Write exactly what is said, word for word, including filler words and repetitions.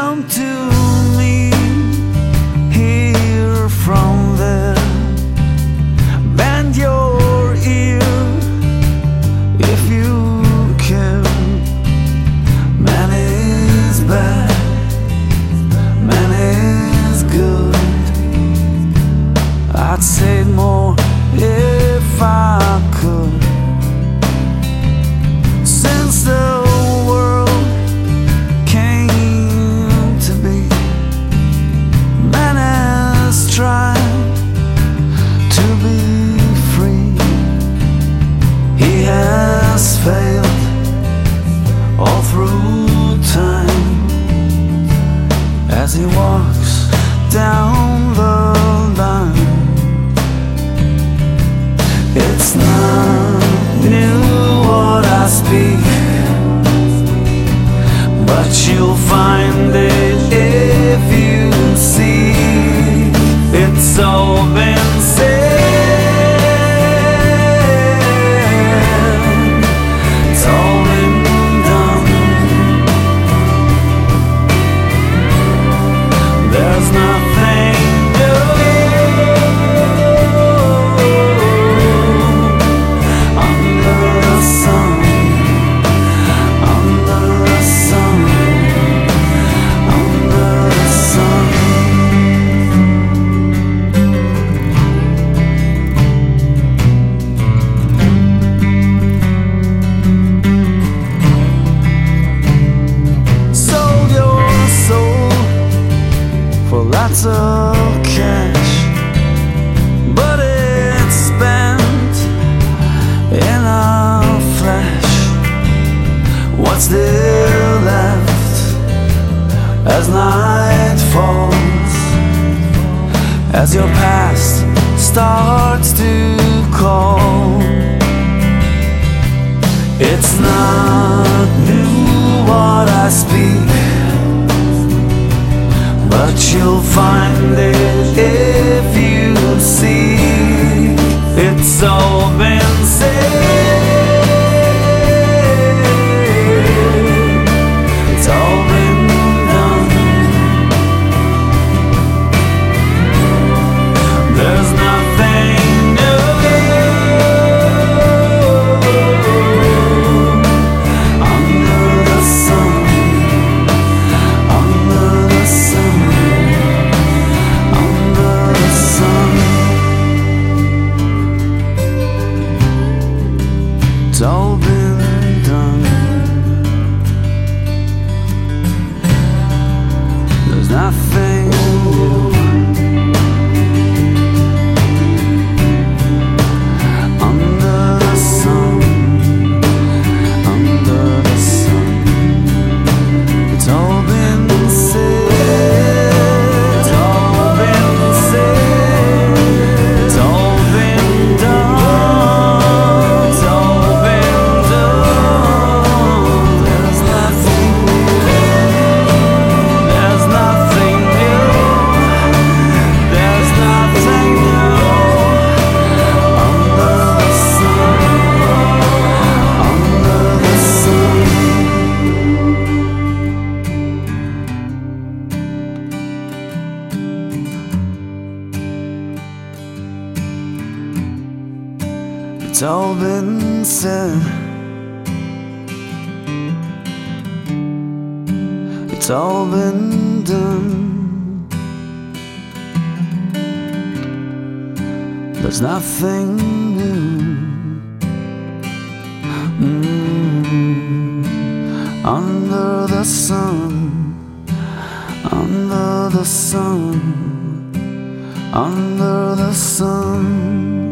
come to me, hear from there. Bend your ear if you care. Man is bad, man is good. I'd say more if I could. Since the world came to be, man has tried to be free. He has failed all through time as he walks down the line. It's not new what I speak, but you'll find it if you seek. It's all been said, it's all been done. There's nothing lots of cash, but it's spent in a flash. What's there left as night falls, as your past starts to call? It's not new what I speak, but you'll find it if you see. It's all been said, it's all been done. There's nothing new under the sun, under the sun. It's all been done. There's nothing new under the sun, under the sun. It's all been said, it's all been said, it's all been done. It's all been said, it's all been done. There's nothing new mm, under the sun, under the sun, under the sun.